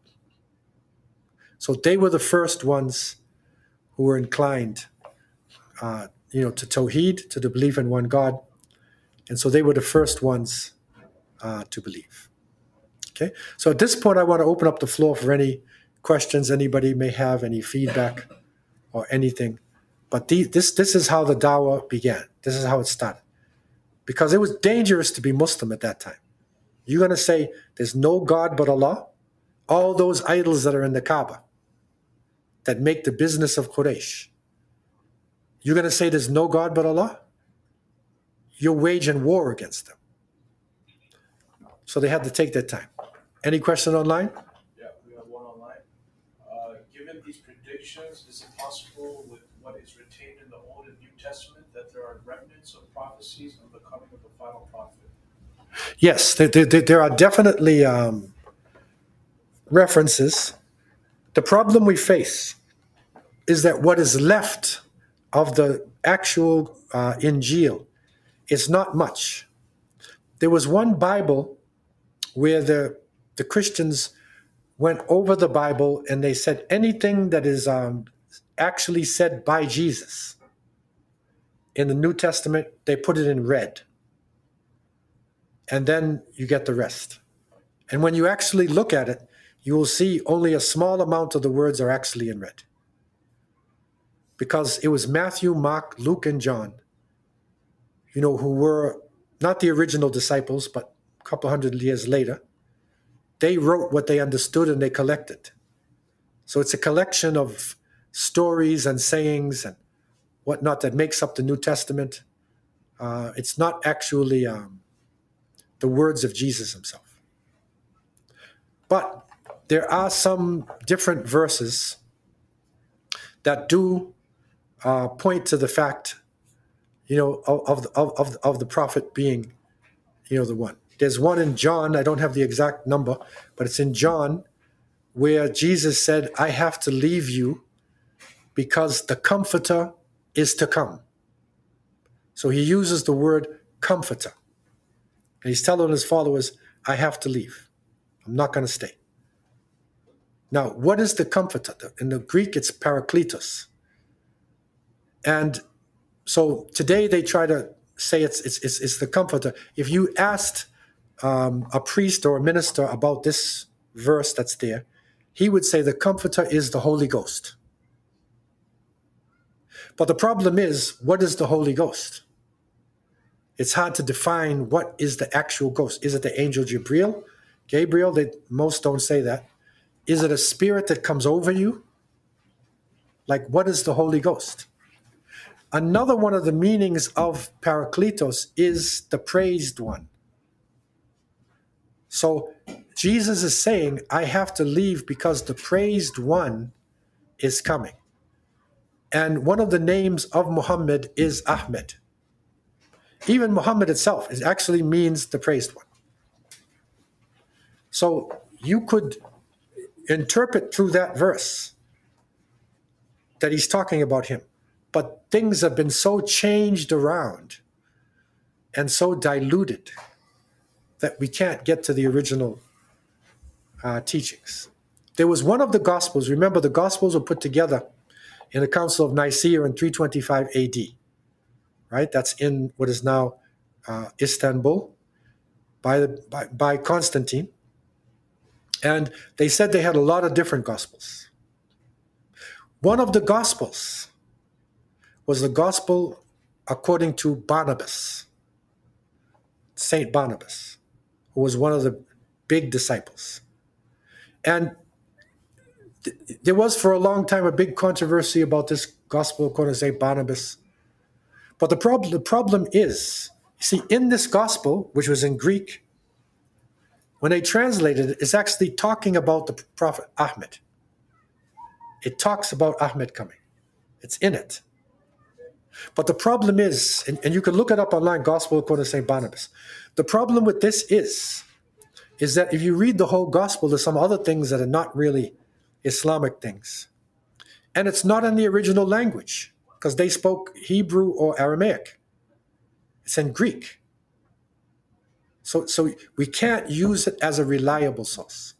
So they were the first ones who were inclined uh, you know, to Tawheed, to the belief in one God. And so they were the first ones uh, to believe. Okay, so at this point, I want to open up the floor for any questions anybody may have, any feedback or anything. But the, this, this is how the dawah began. This is how it started. Because it was dangerous to be Muslim at that time. You're going to say, there's no God but Allah? All those idols that are in the Kaaba that make the business of Quraysh. You're going to say there's no God but Allah? You're waging war against them. So they had to take their time. Any question online? Yeah, we have one online. Uh, given these predictions, is it possible with what is retained in the Old and New Testament that there are remnants of prophecies of the coming of the final prophet? Yes, there, there, there are definitely um, references. The problem we face is that what is left of the actual uh, Injil is not much. There was one Bible where the the Christians went over the Bible and they said anything that is um, actually said by Jesus in the New Testament, they put it in red. And then you get the rest. And when you actually look at it, you will see only a small amount of the words are actually in red. Because it was Matthew, Mark, Luke, and John, you know, who were not the original disciples, but a couple hundred years later. They wrote what they understood and they collected. So it's a collection of stories and sayings and whatnot that makes up the New Testament. Uh, it's not actually um, the words of Jesus himself. But there are some different verses that do uh, point to the fact, you know, of, of, of, of the prophet being, you know, the one. There's one in John, I don't have the exact number, but it's in John where Jesus said, I have to leave you because the Comforter is to come. So he uses the word Comforter. And he's telling his followers, I have to leave. I'm not going to stay. Now, what is the Comforter? In the Greek, it's Parakletos. And so today they try to say it's it's it's, it's the Comforter. If you asked um, a priest or a minister about this verse that's there, he would say the Comforter is the Holy Ghost. But the problem is, what is the Holy Ghost? It's hard to define what is the actual ghost. Is it the angel Gabriel? Gabriel, they, most don't say that. Is it a spirit that comes over you? Like, what is the Holy Ghost? Another one of the meanings of Parakletos is the praised one. So Jesus is saying, I have to leave because the praised one is coming. And one of the names of Muhammad is Ahmed. Even Muhammad itself it actually means the praised one. So you could interpret through that verse that he's talking about him. But things have been so changed around and so diluted that we can't get to the original uh, teachings. There was one of the Gospels. Remember, the Gospels were put together in the Council of Nicaea in three twenty-five A D, right? That's in what is now uh, Istanbul by, the, by, by Constantine. And they said they had a lot of different Gospels. One of the Gospels was the Gospel according to Barnabas, Saint Barnabas, who was one of the big disciples. And th- there was for a long time a big controversy about this Gospel according to Saint Barnabas. But the, prob- the problem is, you see, in this Gospel, which was in Greek, when they translated it, it's actually talking about the prophet Ahmed. It talks about Ahmed coming. It's in it. But the problem is, and, and you can look it up online, Gospel according to Saint Barnabas. The problem with this is, is that if you read the whole Gospel, there's some other things that are not really Islamic things. And it's not in the original language, because they spoke Hebrew or Aramaic. It It's in Greek. So, so we can't use it as a reliable source.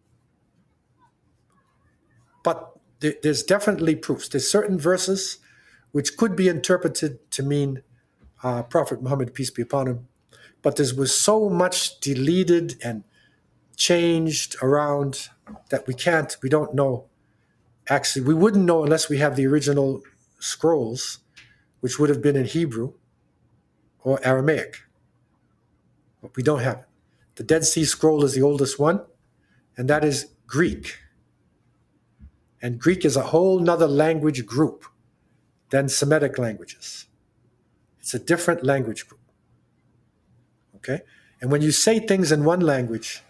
But there, there's definitely proofs. There's certain verses which could be interpreted to mean uh, Prophet Muhammad, peace be upon him. But there was so much deleted and changed around that we can't, we don't know. Actually, we wouldn't know unless we have the original scrolls, which would have been in Hebrew or Aramaic. But we don't have it. The Dead Sea Scroll is the oldest one, and that is Greek. And Greek is a whole nother language group than Semitic languages. It's a different language group. Okay? And when you say things in one language,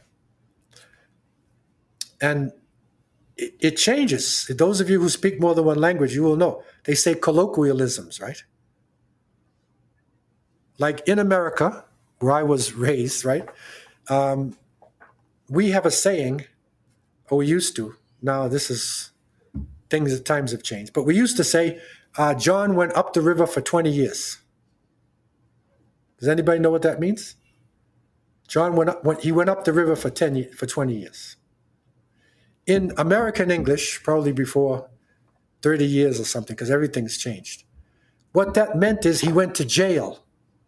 and it, it changes. Those of you who speak more than one language, you will know. They say colloquialisms, right? Like in America, where I was raised, right? Um, we have a saying, or we used to. Now this is things, times have changed. But we used to say, uh, John went up the river for twenty years. Does anybody know what that means? John went up, went, he went up the river for ten, for twenty years. In American English, probably before thirty years or something, because everything's changed. What that meant is he went to jail.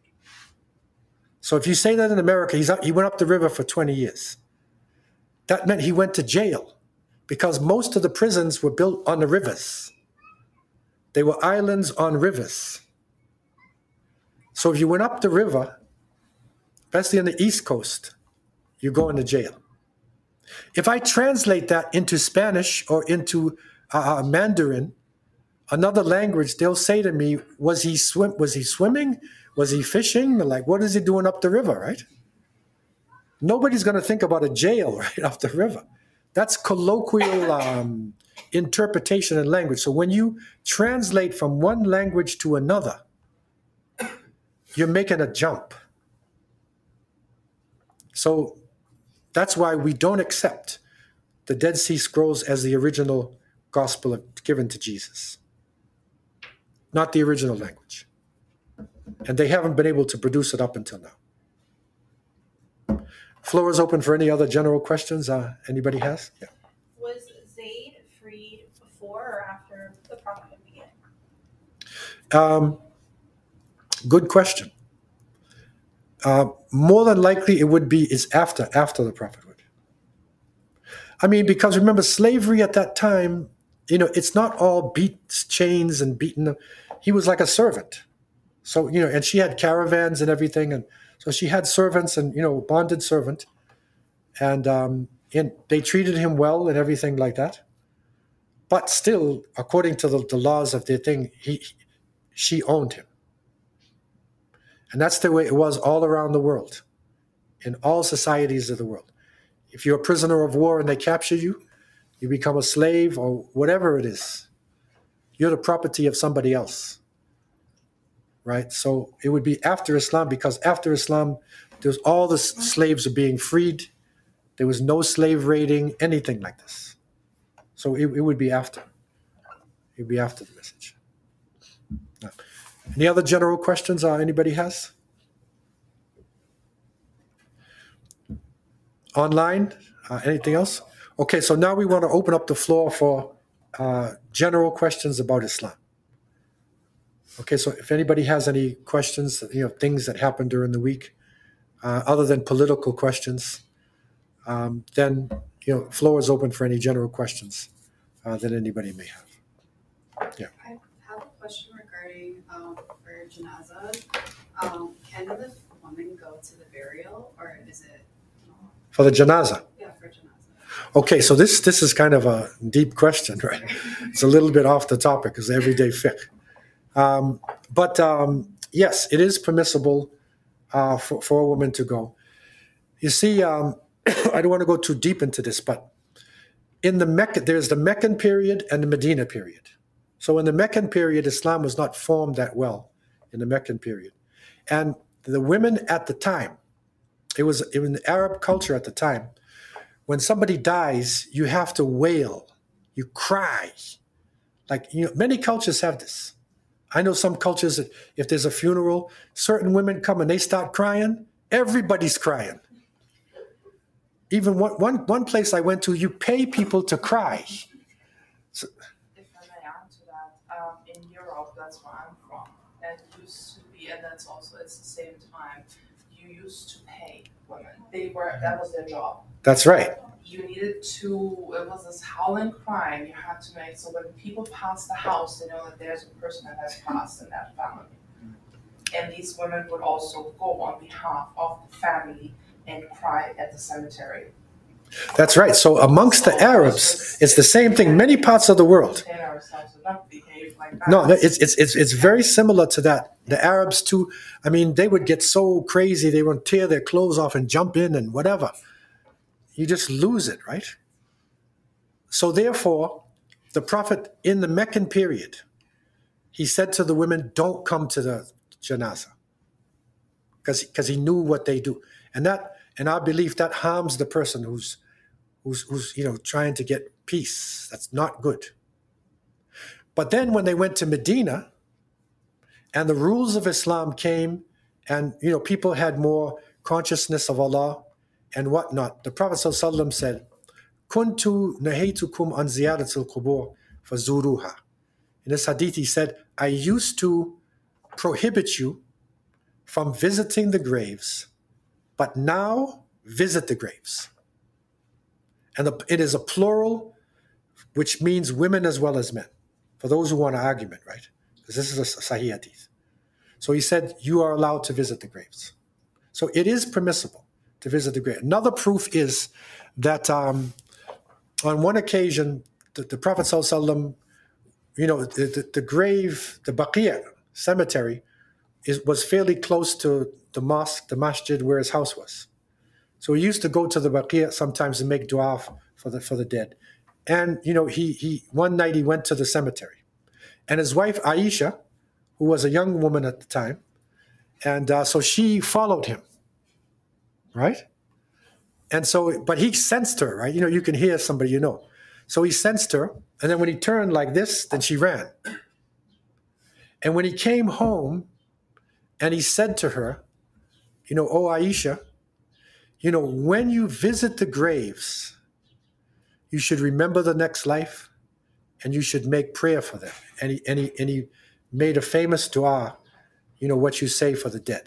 So if you say that in America, he's up, he went up the river for twenty years. That meant he went to jail because most of the prisons were built on the rivers. They were islands on rivers. So if you went up the river, especially on the East Coast, you're going to jail. If I translate that into Spanish or into uh, Mandarin, another language, they'll say to me, was he swim? Was he swimming? Was he fishing? Like, what is he doing up the river, right? Nobody's going to think about a jail right up the river. That's colloquial um, interpretation and language. So when you translate from one language to another, you're making a jump. So that's why we don't accept the Dead Sea Scrolls as the original gospel given to Jesus. Not the original language. And they haven't been able to produce it up until now. Floor is open for any other general questions uh, anybody has? Yeah. Was Zayd freed before or after the prophet began? Um, good question. Uh, more than likely it would be is after, after the prophethood. I mean, because remember, slavery at that time, you know, it's not all beats, chains and beaten. He was like a servant. So, you know, and she had caravans and everything. And so she had servants and, you know, bonded servant. And, um, and they treated him well and everything like that. But still, according to the, the laws of their thing, he, she owned him. And that's the way it was all around the world, in all societies of the world. If you're a prisoner of war and they capture you, you become a slave or whatever it is. You're the property of somebody else, right? So it would be after Islam, because after Islam, there's all the slaves are being freed. There was no slave raiding, anything like this. So it, it would be after. It would be after the message. No. Any other general questions uh, anybody has? Online? Uh, anything else? Okay, so now we want to open up the floor for uh, general questions about Islam. Okay, so if anybody has any questions, you know, things that happened during the week, uh, other than political questions, um, then, you know, floor is open for any general questions uh, that anybody may have. Yeah. I have a question regarding um, for janazah. Um, can the woman go to the burial, or is it? For the janazah? Yeah, for janazah. Okay, so this this is kind of a deep question, right? It's a little bit off the topic because everyday fiqh. Um, but um, yes, it is permissible uh, for, for a woman to go. You see, um, I don't want to go too deep into this, but in the Mecca, there's the Meccan period and the Medina period. So in the Meccan period, Islam was not formed that well in the Meccan period. And the women at the time, it was in the Arab culture at the time, when somebody dies, you have to wail, you cry. Like, you know, many cultures have this. I know some cultures, that if there's a funeral, certain women come and they start crying. Everybody's crying. Even one, one, one place I went to, you pay people to cry. So, If I may add to that, um, in Europe, that's where I'm from, and it used to be, and that's also it's the same time, you used to pay women. They were that was their job. that's right. You needed to. It was this howling crying you had to make. So when people pass the house, they know that there's a person that has passed in that family. And these women would also go on behalf of the family and cry at the cemetery. That's right. So amongst the Arabs, it's the same thing. Many parts of the world. Contain ourselves and not behave like that. No, no, it's it's it's it's very similar to that. The Arabs too. I mean, they would get so crazy they would tear their clothes off and jump in and whatever. You just lose it, right? So therefore, the Prophet in the Meccan period, he said to the women, "Don't come to the janazah," because because he knew what they do, and that in our belief that harms the person who's who's who's you know trying to get peace. That's not good. But then when they went to Medina, and the rules of Islam came, and you know people had more consciousness of Allah and whatnot, the Prophet ﷺ said, "Kuntu nahaytukum an ziyaratil qubur fazuruha." In this hadith, he said, "I used to prohibit you from visiting the graves, but now visit the graves." And the, it is a plural, which means women as well as men. For those who want an argument, right? Because this is a Sahih hadith. So he said, you are allowed to visit the graves. So it is permissible to visit the grave. Another proof is that um, on one occasion, the, the Prophet ﷺ, you know, the, the, the grave, the Baqiyah cemetery, is, was fairly close to the mosque, the masjid where his house was. So he used to go to the Baqiyah sometimes and make dua for the for the dead. And you know, he he one night he went to the cemetery, and his wife Aisha, who was a young woman at the time, and uh, so she followed him, right? And so, but he sensed her, right? You know, you can hear somebody you know. So he sensed her, and then when he turned like this, then she ran. And when he came home, and he said to her, you know, "Oh Aisha, you know, when you visit the graves, you should remember the next life, and you should make prayer for them." And he, and he, and he made a famous dua, you know, what you say for the dead.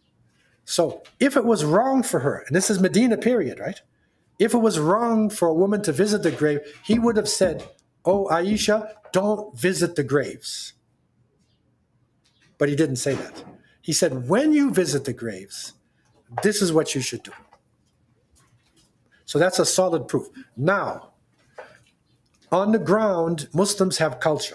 So if it was wrong for her, and this is Medina period, right? If it was wrong for a woman to visit the grave, he would have said, "Oh, Aisha, don't visit the graves." But he didn't say that. He said, when you visit the graves, this is what you should do. So that's a solid proof. Now, on the ground, Muslims have culture.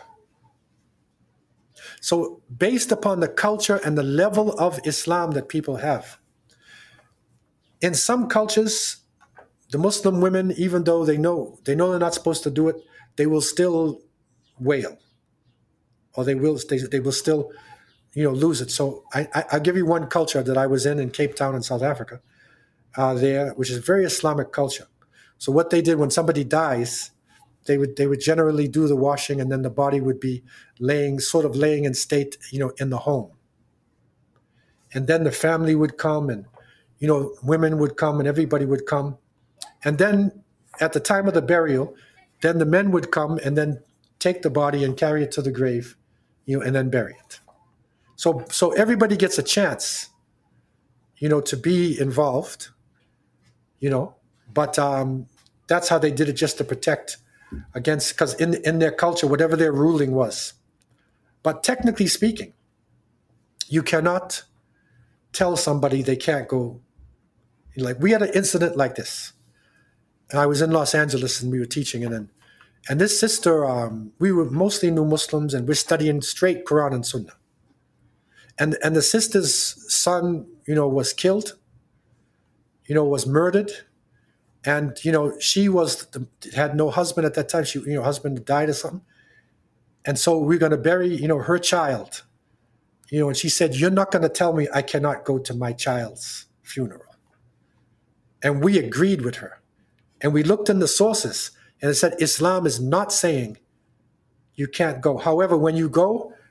So based upon the culture and the level of Islam that people have, in some cultures, the Muslim women, even though they know they know they're not supposed to do it, they will still wail, or they will they, they will still, you know, lose it. So I, I, I'll give you one culture that I was in in Cape Town in South Africa, uh, there, which is very Islamic culture. So what they did when somebody dies, they would they would generally do the washing, and then the body would be laying sort of laying in state, you know, in the home. And then the family would come, and you know, women would come, and everybody would come. And then at the time of the burial, then the men would come and then take the body and carry it to the grave, you know, and then bury it. So so everybody gets a chance, you know, to be involved, you know, but um, that's how they did it, just to protect against, because in in their culture, whatever their ruling was. But technically speaking, you cannot tell somebody they can't go. Like, we had an incident like this. And I was in Los Angeles and we were teaching, and then, and this sister, um, we were mostly new Muslims, and we're studying straight Quran and Sunnah. And and the sister's son, you know, was killed, you know, was murdered. And, you know, she was had no husband at that time. She, you know, husband died or something. And so we're going to bury, you know, her child, you know, and she said, "You're not going to tell me I cannot go to my child's funeral." And we agreed with her. And we looked in the sources, and it said Islam is not saying you can't go. However, when you go,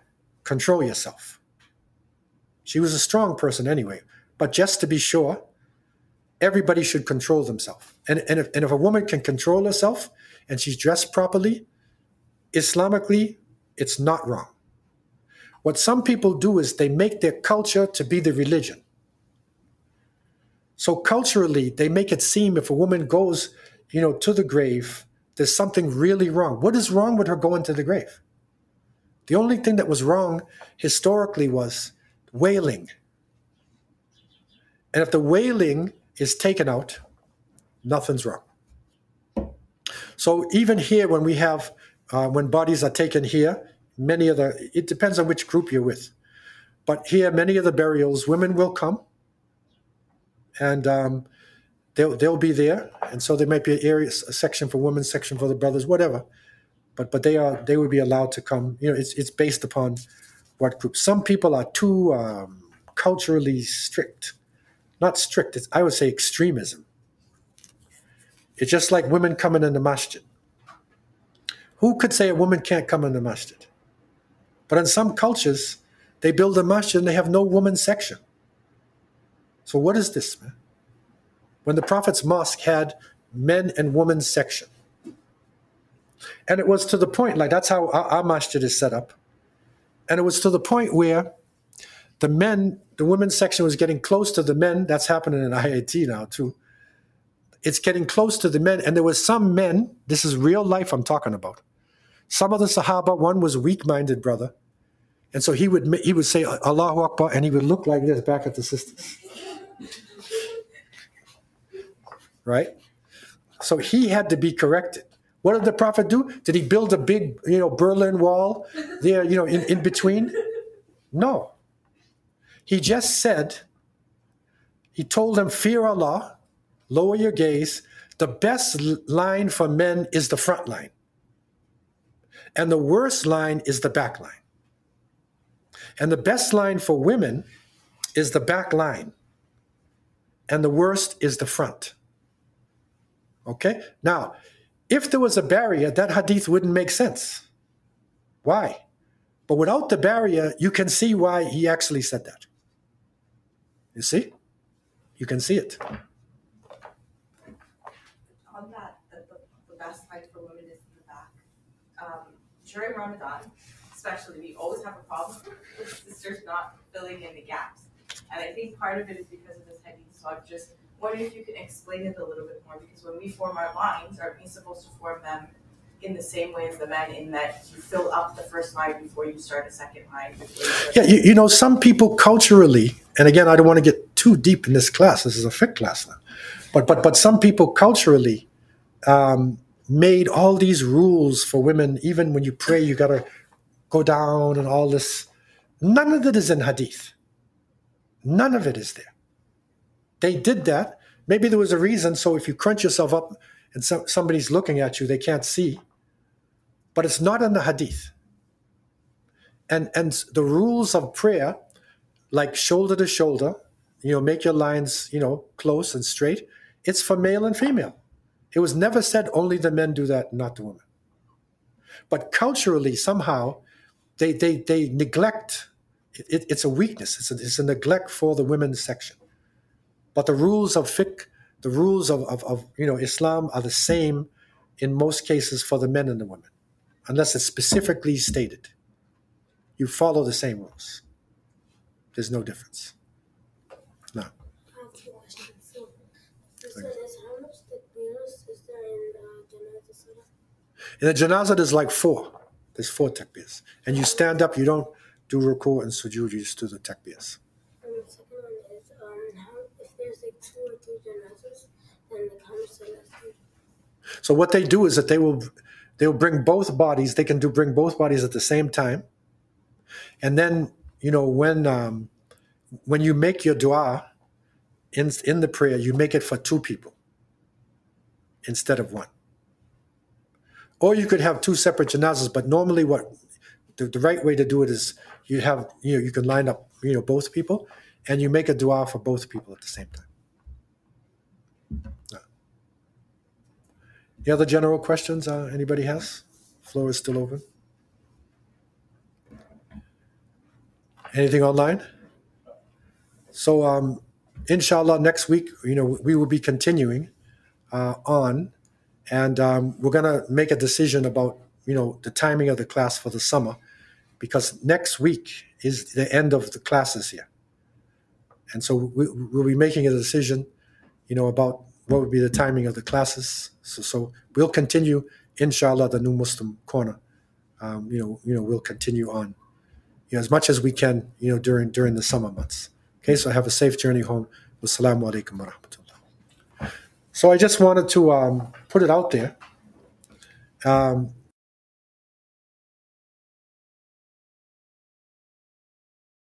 control yourself. She was a strong person anyway, but just to be sure, everybody should control themselves. And, and, if, and if a woman can control herself and she's dressed properly, Islamically, it's not wrong. What some people do is they make their culture to be the religion. So culturally, they make it seem if a woman goes, you know, to the grave, there's something really wrong. What is wrong with her going to the grave? The only thing that was wrong historically was wailing. And if the wailing is taken out, nothing's wrong. So even here, when we have, uh, when bodies are taken here, many of the, it depends on which group you're with. But here, many of the burials, women will come, and um, they'll they'll be there. And so there might be an area, a section for women, section for the brothers, whatever. But but they are they would be allowed to come. You know, it's it's based upon what group. Some people are too um, culturally strict. Not strict, it's, I would say extremism. It's just like women coming in the masjid. Who could say a woman can't come in the masjid? But in some cultures, they build a masjid and they have no women's section. So what is this, man? When the Prophet's mosque had men and women's section. And it was to the point, like that's how our, our masjid is set up. And it was to the point where the men, the women's section was getting close to the men. That's happening in I I T now too. It's getting close to the men. And there was some men, this is real life I'm talking about. Some of the Sahaba, one was weak-minded brother. And so he would he would say, Allahu Akbar, and he would look like this back at the sisters. Right? So he had to be corrected. What did the Prophet do? Did he build a big, you know, Berlin Wall there, you know, in, in between? No. He just said, he told them, fear Allah, lower your gaze. The best line for men is the front line. And the worst line is the back line. And the best line for women is the back line. And the worst is the front. Okay? Now, if there was a barrier, that hadith wouldn't make sense. Why? But without the barrier, you can see why he actually said that. You see? You can see it. On that, the, the, the best height for women is in the back. Um, during Ramadan, especially, we always have a problem with sisters not filling in the gaps. And I think part of it is because of this hadith. So I'm just wondering if you could explain it a little bit more, because when we form our lines, are we supposed to form them in the same way as the men, in that you fill up the first line before you start a second line? You yeah, you, you know, some people culturally, and again, I don't want to get too deep in this class. This is a fiqh class now. But but but some people culturally um, made all these rules for women. Even when you pray, you got to go down and all this. None of it is in hadith. None of it is there. They did that. Maybe there was a reason. So if you crunch yourself up and so, somebody's looking at you, they can't see. But it's not in the hadith. And and the rules of prayer, like shoulder to shoulder, you know, make your lines, you know, close and straight. It's for male and female. It was never said only the men do that, not the women. But culturally, somehow, they they they neglect. It, it's a weakness. It's a, it's a neglect for the women's section. But the rules of fiqh, the rules of, of, of you know Islam are the same in most cases for the men and the women, unless it's specifically stated. You follow the same rules. There's no difference. No. I have two questions. So, the first one is, how much takbirs is there in uh, Janazah Salah? In the janazah, there's like four. There's four takbirs. And you stand up, you don't do ruku and sujood, you just do the takbirs. And the second one is, um, how, if there's like two or three janazahs, then the how much salah is there? So what they do is that they will they will bring both bodies. They can do bring both bodies at the same time. And then, you know, when um, when you make your dua in in the prayer, you make it for two people instead of one. Or you could have two separate janazas, but normally what the, the right way to do it is you have, you know, you can line up, you know, both people, and you make a dua for both people at the same time. Yeah. Any other general questions uh, anybody has? Floor is still open. Anything online? So, um, inshallah, next week, you know, we will be continuing uh, on, and um, we're gonna make a decision about, you know, the timing of the class for the summer, because next week is the end of the classes here, and so we, we'll be making a decision, you know, about what would be the timing of the classes. So, so we'll continue, inshallah, the New Muslim Corner. Um, you know, you know, we'll continue on, you know, as much as we can, you know, during during the summer months. Okay, so have a safe journey home. Wassalamu alaikum wa rahmatullah. So I just wanted to um, put it out there. Um,